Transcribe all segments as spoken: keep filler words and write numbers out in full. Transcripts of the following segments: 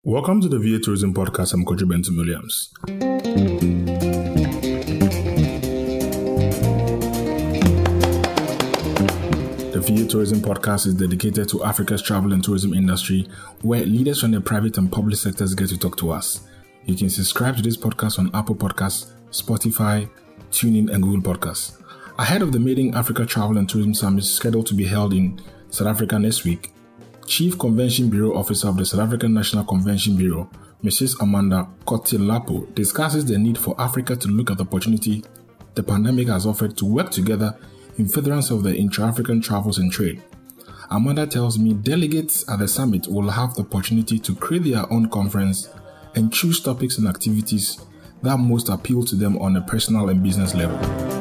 Welcome to the V A Tourism Podcast. I'm Kojo Benton Williams. The V A Tourism Podcast is dedicated to Africa's travel and tourism industry, where leaders from the private and public sectors get to talk to us. You can subscribe to this podcast on Apple Podcasts, Spotify, TuneIn, and Google Podcasts. Ahead of the Made in Africa Travel and Tourism Summit scheduled to be held in South Africa next week, Chief Convention Bureau Officer of the South African National Convention Bureau, Missus Amanda Kotzilapo, discusses the need for Africa to look at the opportunity the pandemic has offered to work together in furtherance of the intra-African travels and trade. Amanda tells me delegates at the summit will have the opportunity to create their own conference and choose topics and activities that most appeal to them on a personal and business level.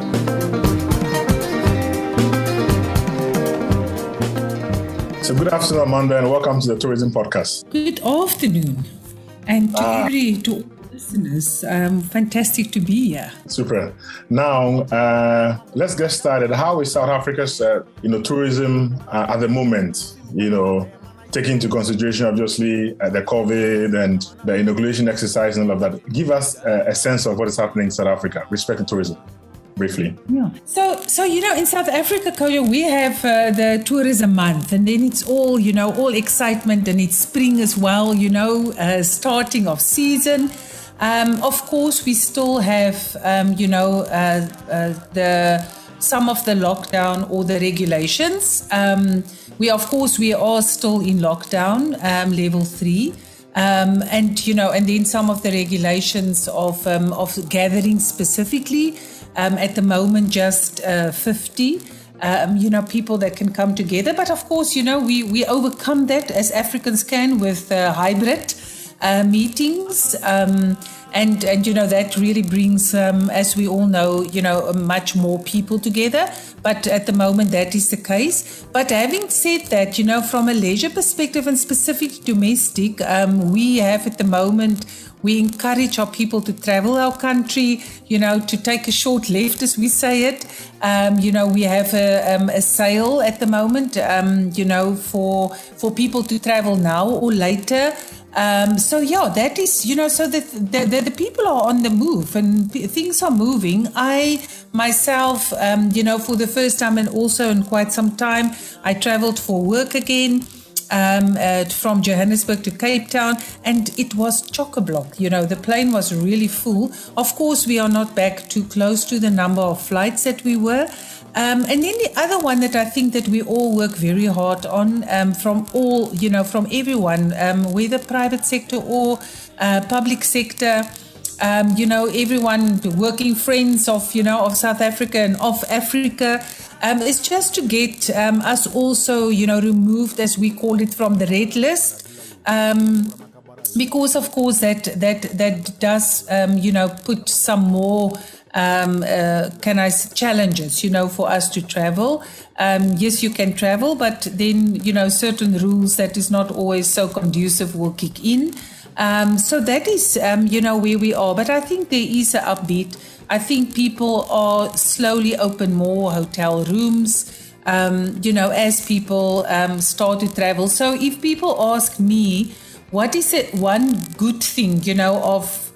So good afternoon, Amanda, and welcome to the Tourism Podcast. Good afternoon, and to ah. every to all listeners, um, fantastic to be here. Super. Now, uh, let's get started. How is South Africa's, uh, you know, tourism uh, at the moment? You know, taking into consideration obviously uh, the COVID and the inoculation exercise and all of that. Give us uh, a sense of what is happening in South Africa, respect to tourism. Briefly. Yeah. So, so you know, in South Africa, Kojo, we have uh, the tourism month, and then it's all, you know, all excitement, and it's spring as well, you know, uh, starting of season. Um, of course, we still have, um, you know, uh, uh, the some of the lockdown or the regulations. Um, we, of course, we are still in lockdown, um, level three. Um, and, you know, and then some of the regulations of um, of gatherings specifically. Um, at the moment, just uh, fifty, um, you know, people that can come together. But of course, you know, we, we overcome that as Africans can with uh, hybrid uh, meetings. Um, and, and, you know, that really brings, um, as we all know, you know, much more people together. But at the moment, that is the case. But having said that, you know, from a leisure perspective and specific domestic, um, we have at the moment, we encourage our people to travel our country, you know, to take a short left, as we say it. Um, you know, we have a, um, a sale at the moment, um, you know, for for people to travel now or later. Um, so, yeah, that is, you know, so the, the, the, the people are on the move and p- things are moving. I myself, um, you know, for the first time and also in quite some time, I traveled for work again. Um, uh, from Johannesburg to Cape Town, and it was chock-a-block. You know, the plane was really full. Of course, we are not back too close to the number of flights that we were. Um, and then the other one that I think that we all work very hard on, um, from all, you know, from everyone, um, whether private sector or uh, public sector. Um, you know, everyone, working friends of, you know, of South Africa and of Africa. Um, it's just to get um, us also, you know, removed, as we call it, from the red list. Um, because, of course, that that that does, um, you know, put some more, um, uh, can I say, challenges, you know, for us to travel. Um, yes, you can travel, but then, you know, certain rules that is not always so conducive will kick in. Um, so that is, um, you know, where we are. But I think there is an upbeat. I think people are slowly open more hotel rooms, um, you know, as people um, start to travel. So if people ask me, what is it one good thing, you know, of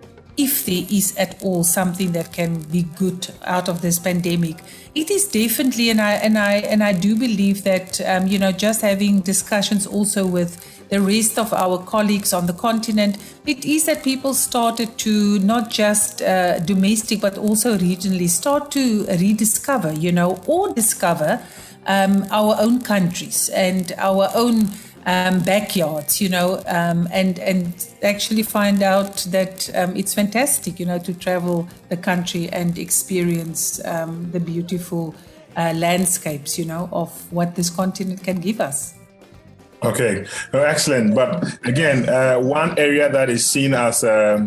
if there is at all something that can be good out of this pandemic, it is definitely, and I and I and I do believe that, um, you know, just having discussions also with the rest of our colleagues on the continent, it is that people started to not just uh, domestic, but also regionally start to rediscover, you know, or discover um, our own countries and our own um, backyards, you know, um, and, and actually find out that um, it's fantastic, you know, to travel the country and experience um, the beautiful uh, landscapes, you know, of what this continent can give us. Okay, no, excellent. But again, uh, one area that is seen as um,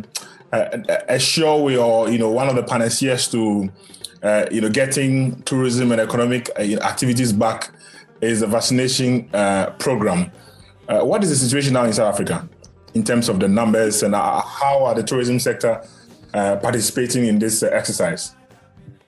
a, a sure way, or, you know, one of the panaceas to, uh, you know, getting tourism and economic uh, activities back is the vaccination uh, program. Uh, what is the situation now in South Africa in terms of the numbers, and uh, how are the tourism sector uh, participating in this uh, exercise?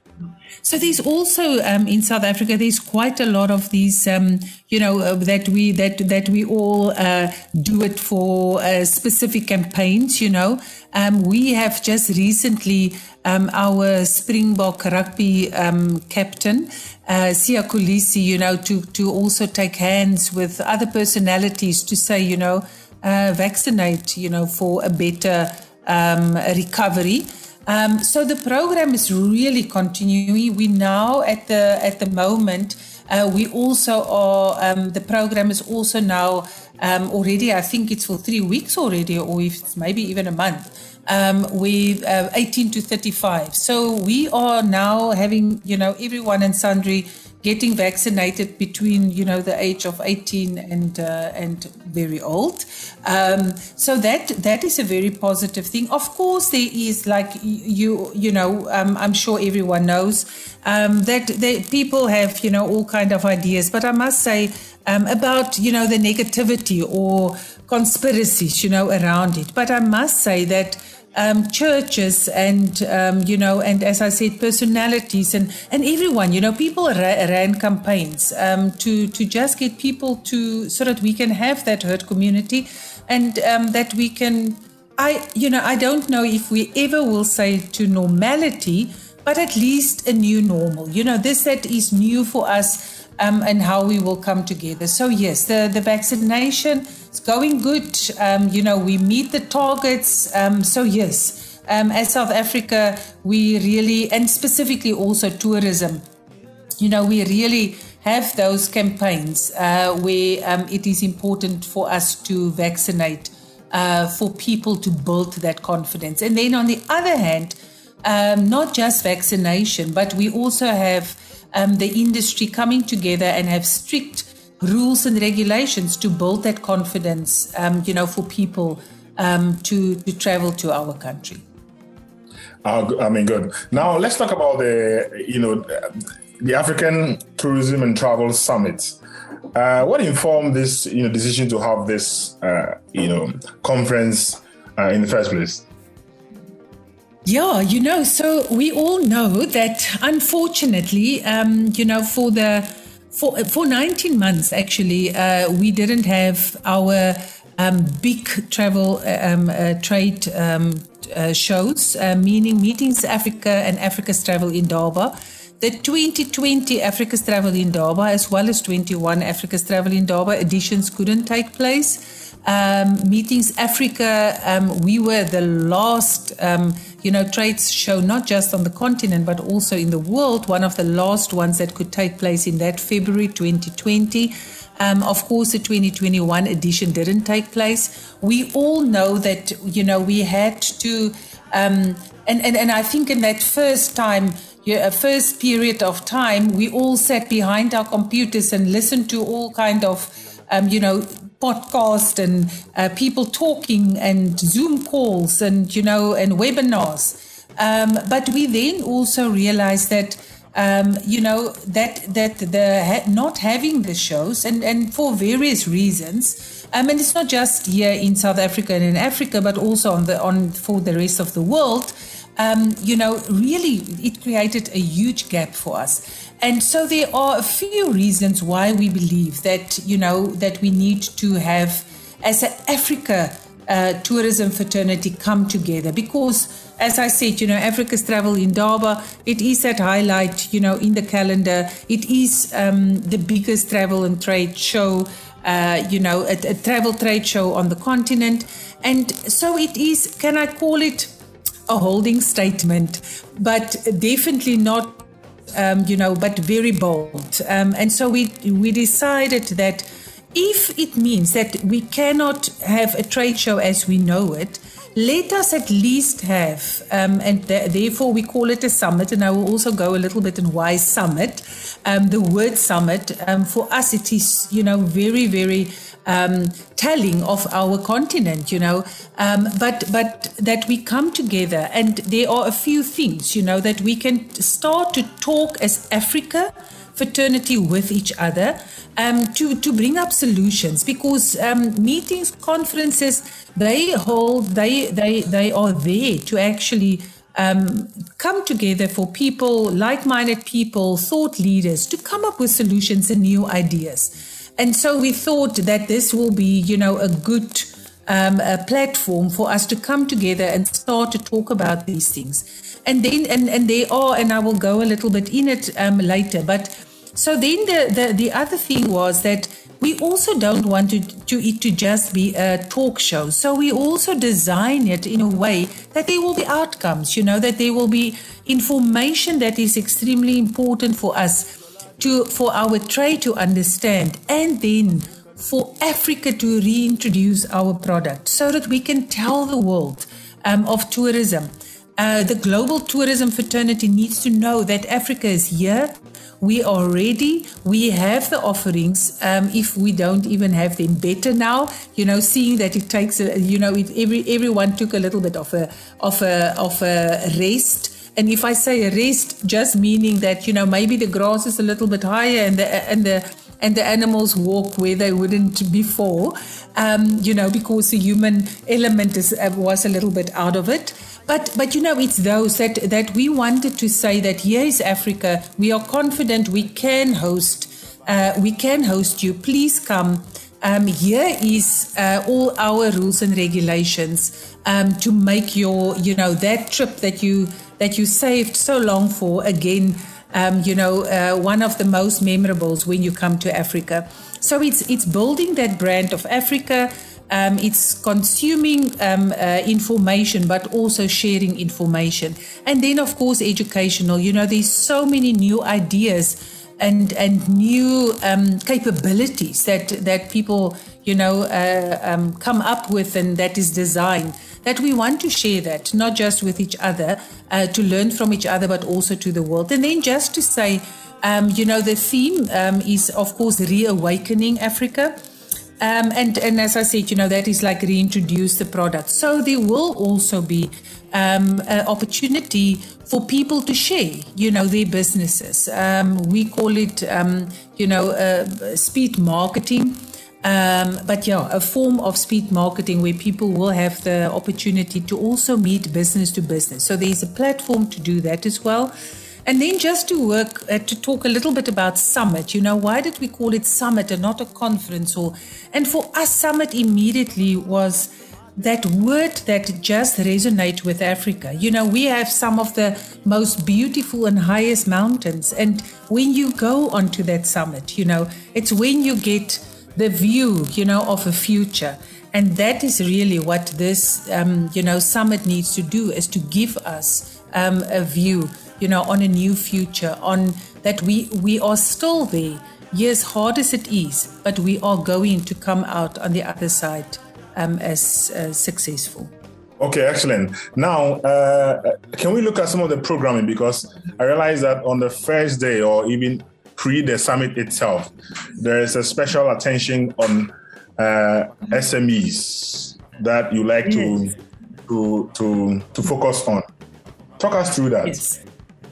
So there's also um, in South Africa, there's quite a lot of these, um, you know, uh, that we that that we all uh, do it for uh, specific campaigns. You know, um, we have just recently um, our Springbok rugby um, captain, uh, Siya Kolisi, you know, to to also take hands with other personalities to say, you know, uh, vaccinate, you know, for a better um, recovery. Um, so the program is really continuing. We now at the at the moment uh, we also are. Um, the program is also now um, already. I think it's for three weeks already, or if it's maybe even a month. Um, with uh, eighteen to thirty-five. So we are now having, you know, everyone and sundry getting vaccinated between, you know, the age of eighteen and uh, and very old. Um, so that that is a very positive thing. Of course, there is, like you you know, um, I'm sure everyone knows um, that the people have, you know, all kind of ideas. But I must say um, about, you know, the negativity or conspiracies, you know, around it. But I must say that Um, churches and, um, you know, and as I said, personalities and, and everyone, you know, people ra- ran campaigns um, to, to just get people to, so that we can have that herd community and um, that we can, I, you know, I don't know if we ever will say to normality, but at least a new normal, you know, this that is new for us. Um, and how we will come together. So yes, the, the vaccination is going good. Um, you know, we meet the targets. Um, so yes, um, as South Africa, we really, and specifically also tourism, you know, we really have those campaigns uh, where um, it is important for us to vaccinate uh, for people to build that confidence. And then on the other hand, um, not just vaccination, but we also have Um, the industry coming together and have strict rules and regulations to build that confidence, um, you know, for people um, to, to travel to our country. Uh, I mean, good. Now let's talk about the, you know, the African Tourism and Travel Summit. Uh, what informed this, you know, decision to have this, uh, you know, conference uh, in the first place? Yeah, you know, so we all know that unfortunately, um, you know, for the for for nineteen months actually, uh, we didn't have our um, big travel um, uh, trade um, uh, shows, uh, meaning Meetings Africa and Africa's Travel Indaba. The twenty twenty Africa's Travel Indaba, as well as twenty-one Africa's Travel Indaba editions, couldn't take place. Um, Meetings Africa, um, we were the last, um, you know, trade show, not just on the continent, but also in the world, one of the last ones that could take place in that February twenty twenty. Um, of course, the twenty twenty-one edition didn't take place. We all know that, you know, we had to, um, and, and, and I think in that first time, a first period of time, we all sat behind our computers and listened to all kind of, um, you know, podcast and uh, people talking and Zoom calls and, you know, and webinars. Um, but we then also realized that, um, you know, that that the ha- not having the shows and, and for various reasons, um, and it's not just here in South Africa and in Africa, but also on the on for the rest of the world, um, you know, really it created a huge gap for us. And so there are a few reasons why we believe that, you know, that we need to have, as an Africa uh, tourism fraternity, come together. Because, as I said, you know, Africa's Travel Indaba, it is that highlight, you know, in the calendar. It is um, the biggest travel and trade show, uh, you know, a, a travel trade show on the continent. And so it is, can I call it a holding statement, but definitely not Um, you know, but very bold. Um, and so we we decided that if it means that we cannot have a trade show as we know it, let us at least have, um, and th- therefore we call it a summit, and I will also go a little bit in why summit. Um, the word summit, um, for us, it is, you know, very, very um, telling of our continent, you know, um, but but that we come together, and there are a few things, you know, that we can start to talk as Africa fraternity with each other, um, to, to bring up solutions, because um, meetings, conferences, they hold, they, they, they are there to actually um, come together for people, like-minded people, thought leaders, to come up with solutions and new ideas. And so we thought that this will be, you know, a good um, a platform for us to come together and start to talk about these things. And then, and, and they are, and I will go a little bit in it um, later. But so then the, the, the other thing was that we also don't want to, to it to just be a talk show. So we also design it in a way that there will be outcomes, you know, that there will be information that is extremely important for us, to for our trade to understand, and then for Africa to reintroduce our product so that we can tell the world um, of tourism. Uh, the global tourism fraternity needs to know that Africa is here. We are ready. We have the offerings. Um, if we don't even have them, better now. You know, seeing that it takes, a, you know, it, every everyone took a little bit of a of a of a rest. And if I say a rest, just meaning that, you know, maybe the grass is a little bit higher and the and the and the animals walk where they wouldn't before, um, you know, because the human element is uh, was a little bit out of it. But, but you know, it's those that, that we wanted to say that here is Africa. We are confident we can host, uh, we can host you. Please come. Um, here is uh, all our rules and regulations um, to make your, you know, that trip that you that you saved so long for again, um, you know, uh, one of the most memorables when you come to Africa. So it's it's building that brand of Africa. Um, it's consuming um, uh, information, but also sharing information. And then, of course, educational. You know, there's so many new ideas and and new um, capabilities that, that people, you know, uh, um, come up with, and that is design, that we want to share that, not just with each other, uh, to learn from each other, but also to the world. And then just to say, um, you know, the theme um, is, of course, reawakening Africa. Um, and, and as I said, you know, that is like reintroduce the product. So there will also be um, an opportunity for people to share, you know, their businesses. Um, we call it, um, you know, uh, speed marketing. Um, but yeah, a form of speed marketing where people will have the opportunity to also meet business to business. So there's a platform to do that as well. And then just to work, uh, to talk a little bit about Summit, you know, why did we call it Summit and not a conference? Or, and for us, Summit immediately was that word that just resonates with Africa. You know, we have some of the most beautiful and highest mountains. And when you go onto that summit, you know, it's when you get the view, you know, of a future. And that is really what this, um, you know, summit needs to do, is to give us um, a view, you know, on a new future, on that we, we are still there. Yes, hard as it is, but we are going to come out on the other side um, as uh, successful. Okay, excellent. Now, uh, can we look at some of the programming? Because I realize that on the first day, or even pre the summit itself, there is a special attention on uh, S M Es that you like yes. to, to to to focus on. Talk us through that. Yes.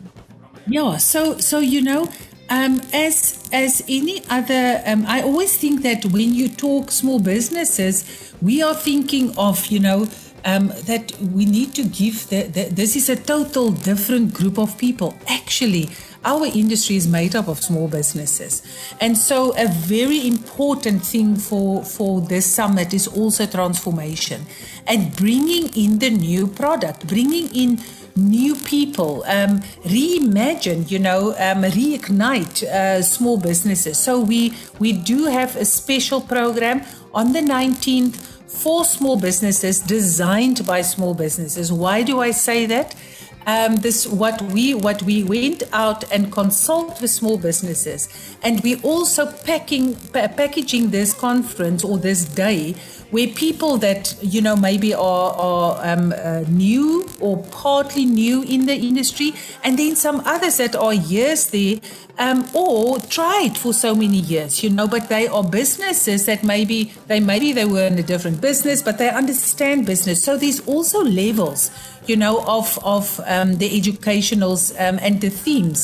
Yeah, so so you know, um, as as any other, um, I always think that when you talk small businesses, we are thinking of, you know, um, that we need to give the, the, this is a total different group of people. Actually, our industry is made up of small businesses, and so a very important thing for for this summit is also transformation and bringing in the new product, bringing in new people, um, reimagine, you know, um, reignite uh, small businesses. So we we do have a special program on the nineteenth for small businesses, designed by small businesses. Why do I say that? Um, this what we what we went out and consult with small businesses, and we also packing pa- packaging this conference or this day where people that, you know, maybe are, are um, uh, new or partly new in the industry, and then some others that are years there um, or tried for so many years, you know, but they are businesses that maybe they maybe they were in a different business, but they understand business. So there's also levels, you know, of of um, the educationals um, and the themes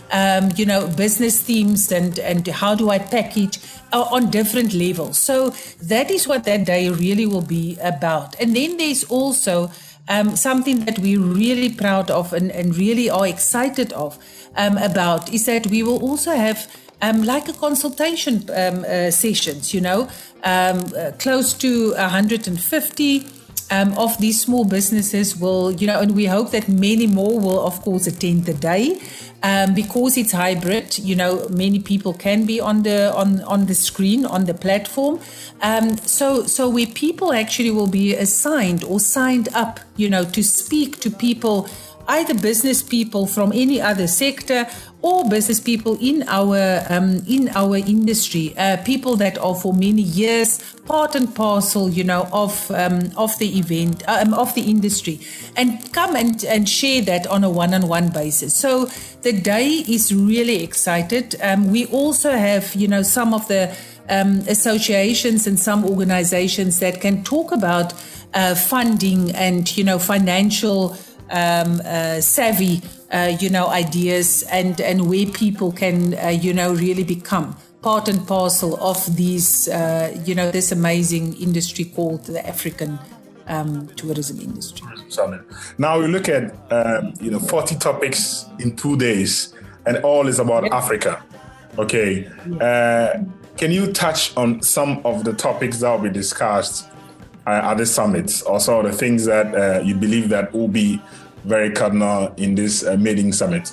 um, you know, business themes and, and how do I package uh, on different levels. So that is what that day really will be about. And then there's also um, something that we're really proud of and, and really are excited of um, about is that we will also have Um, like a consultation um, uh, sessions, you know, um, uh, close to one hundred fifty um, of these small businesses will, you know, and we hope that many more will, of course, attend the day um, because it's hybrid. You know, many people can be on the on on the screen on the platform. Um, so so where people actually will be assigned or signed up, you know, to speak to people, either business people from any other sector or business people in our um, in our industry, uh, people that are for many years part and parcel, you know, of um, of the event, um, of the industry, and come and, and share that on a one-on-one basis. So the day is really excited. Um, we also have, you know, some of the um, associations and some organizations that can talk about uh, funding and, you know, financial Um, uh, savvy, uh, you know, ideas and, and where people can, uh, you know, really become part and parcel of these, uh, you know, this amazing industry called the African um, tourism industry. Summit. Now we look at, um, you know, forty topics in two days and all is about yep. Africa. Okay. Uh, can you touch on some of the topics that will be discussed uh, at the summits, also the things that uh, you believe that will be very cardinal in this uh, meeting summit?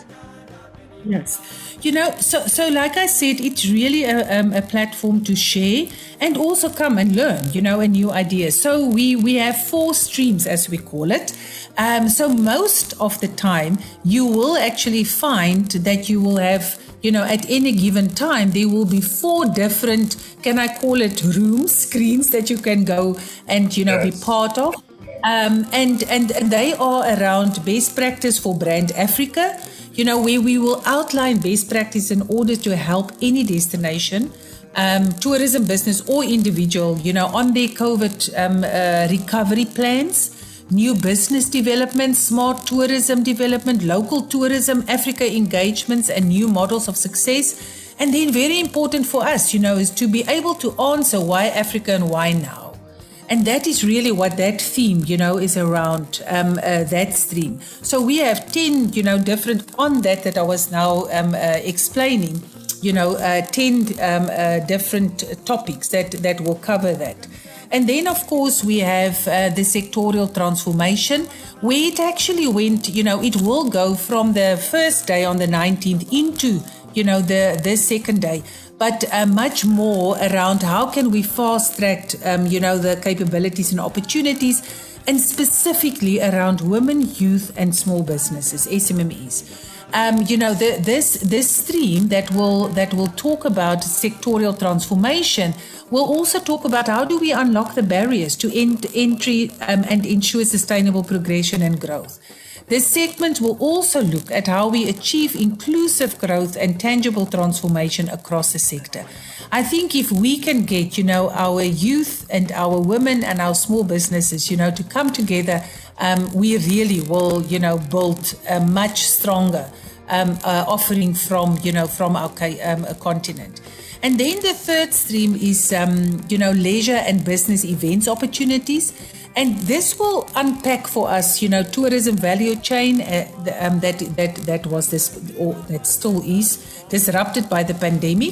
Yes. You know, so so like I said, it's really a, um, a platform to share and also come and learn, you know, a new idea. So we, we have four streams, as we call it. Um, so most of the time, you will actually find that you will have, you know, at any given time, there will be four different, can I call it rooms, screens that you can go and, you know, yes. be part of. Um, and, and, and they are around best practice for Brand Africa, you know, where we will outline best practice in order to help any destination, um, tourism business or individual, you know, on their COVID um, uh, recovery plans, new business development, smart tourism development, local tourism, Africa engagements, and new models of success. And then very important for us, you know, is to be able to answer why Africa and why now. And that is really what that theme, you know, is around um, uh, that stream. So we have ten, you know, different on that that I was now um, uh, explaining, you know, uh, ten um, uh, different topics that, that will cover that. And then, of course, we have uh, the sectorial transformation, where it actually went, you know, it will go from the first day on the nineteenth into, you know, the, the second day. But uh, much more around how can we fast track, um, you know, the capabilities and opportunities, and specifically around women, youth, and small businesses, S M M Es. Um, you know, the, this this stream that will that will talk about sectorial transformation will also talk about how do we unlock the barriers to ent- entry um, and ensure sustainable progression and growth. This segment will also look at how we achieve inclusive growth and tangible transformation across the sector. I think if we can get, you know, our youth and our women and our small businesses, you know, to come together, um, we really will, you know, build a much stronger um, uh, offering from, you know, from our um, continent. And then the third stream is, um, you know, leisure and business events opportunities. And this will unpack for us, you know, tourism value chain uh, the, um, that that that was this, or that still is disrupted by the pandemic,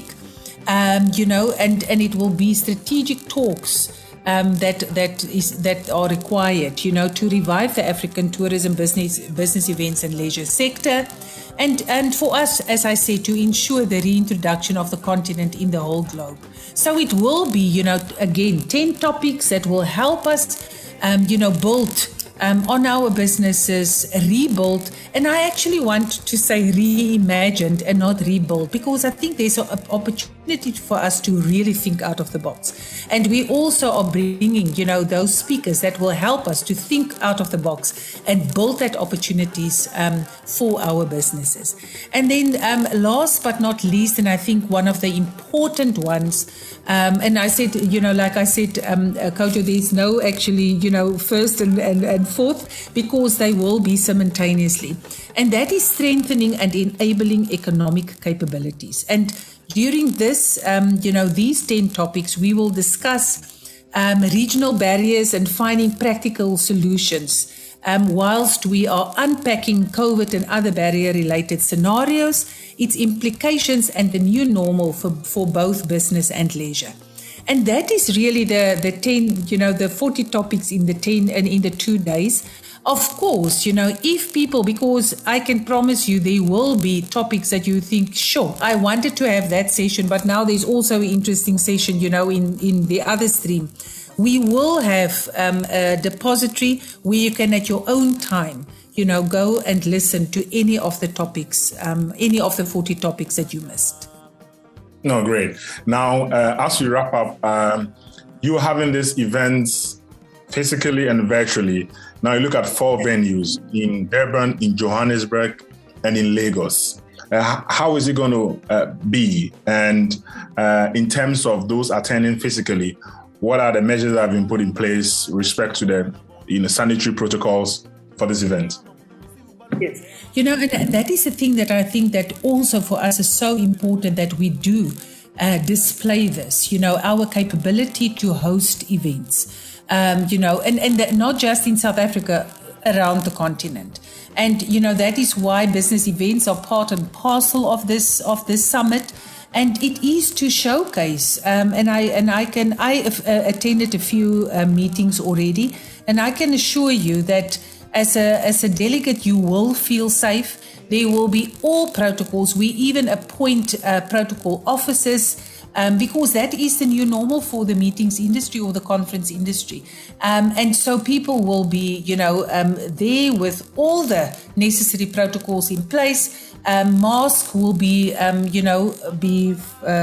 um, you know, and, and it will be strategic talks um, that that is that are required, you know, to revive the African tourism business business events and leisure sector, and and for us, as I said, to ensure the reintroduction of the continent in the whole globe. So it will be, you know, again, ten topics that will help us. Um, you know, build um, on our businesses, rebuild. And I actually want to say reimagined and not rebuild, because I think there's an opportunity for us to really think out of the box. And we also are bringing, you know, those speakers that will help us to think out of the box and build that opportunities um, for our businesses. And then um, last but not least, and I think one of the important ones, um, and I said, you know, like I said, um, uh, Kojo, there's no actually, you know, first and, and, and fourth, because they will be simultaneously. And that is strengthening and enabling economic capabilities. And during this, um, you know, these ten topics, we will discuss um, regional barriers and finding practical solutions um, whilst we are unpacking COVID and other barrier-related scenarios, its implications and the new normal for, for both business and leisure. And that is really the, the ten, you know, the forty topics in the ten and in the two days. Of course, you know, if people, because I can promise you there will be topics that you think, sure, I wanted to have that session, but now there's also an interesting session, you know, in, in the other stream. We will have um, a depository where you can at your own time, you know, go and listen to any of the topics, um, any of the forty topics that you missed. No, great. Now, uh, as we wrap up, um, you're having these events physically and virtually. Now you look at four venues in Durban, in Johannesburg, and in Lagos. Uh, how is it going to uh, be? And uh, in terms of those attending physically, what are the measures that have been put in place with respect to the you know, sanitary protocols for this event? Yes. You know, and that is the thing that I think that also for us is so important that we do uh, display this, you know, our capability to host events. Um, you know, and, and that not just in South Africa, around the continent. And, you know, that is why business events are part and parcel of this of this summit. And it is to showcase. Um, and I and I can I have uh, attended a few uh, meetings already, and I can assure you that as a as a delegate, you will feel safe. There will be all protocols. We even appoint uh, protocol officers. Um, because that is the new normal for the meetings industry or the conference industry. Um, and so people will be, you know, um, there with all the necessary protocols in place. Um, mask will be, um, you know, be,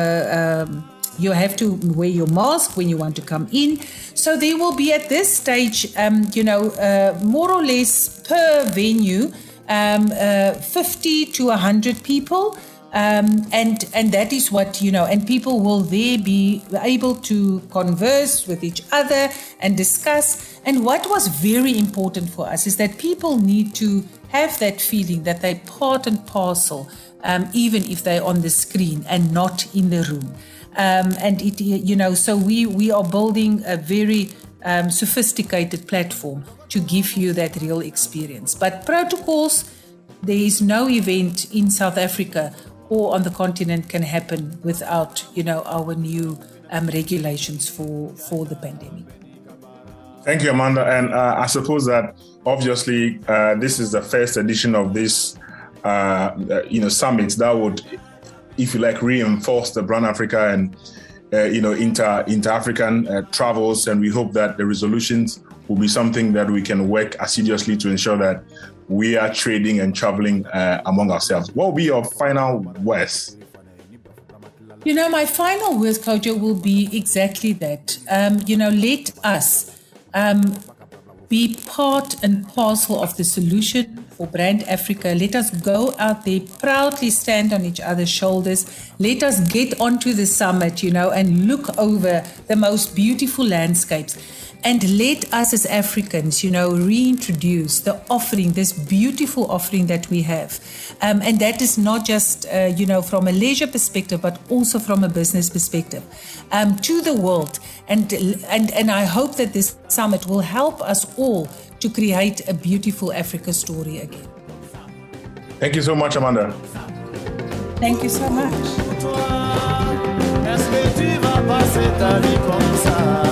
uh, um, you have to wear your mask when you want to come in. So there will be at this stage, um, you know, uh, more or less per venue, um, uh, fifty to one hundred people. Um, and and that is what, you know, and people will there be able to converse with each other and discuss. And what was very important for us is that people need to have that feeling that they're part and parcel, um, even if they're on the screen and not in the room. Um, and, it, you know, so we, we are building a very um, sophisticated platform to give you that real experience. But protocols, there is no event in South Africa or on the continent can happen without, you know, our new um, regulations for, for the pandemic. Thank you, Amanda. And uh, I suppose that obviously uh, this is the first edition of this, uh, you know, summit that would, if you like, reinforce the Brand Africa and, uh, you know, inter, inter-African uh, travels. And we hope that the resolutions will be something that we can work assiduously to ensure that we are trading and traveling uh, among ourselves. What will be your final words? You know, my final words, Kojo, will be exactly that. Um, you know, let us um, be part and parcel of the solution for Brand Africa. Let us go out there, proudly stand on each other's shoulders. Let us get onto the summit, you know, and look over the most beautiful landscapes. And let us as Africans, you know, reintroduce the offering, this beautiful offering that we have. Um, and that is not just, uh, you know, from a leisure perspective, but also from a business perspective, um, to the world. And, and, and I hope that this summit will help us all to create a beautiful Africa story again. Thank you so much, Amanda. Thank you so much.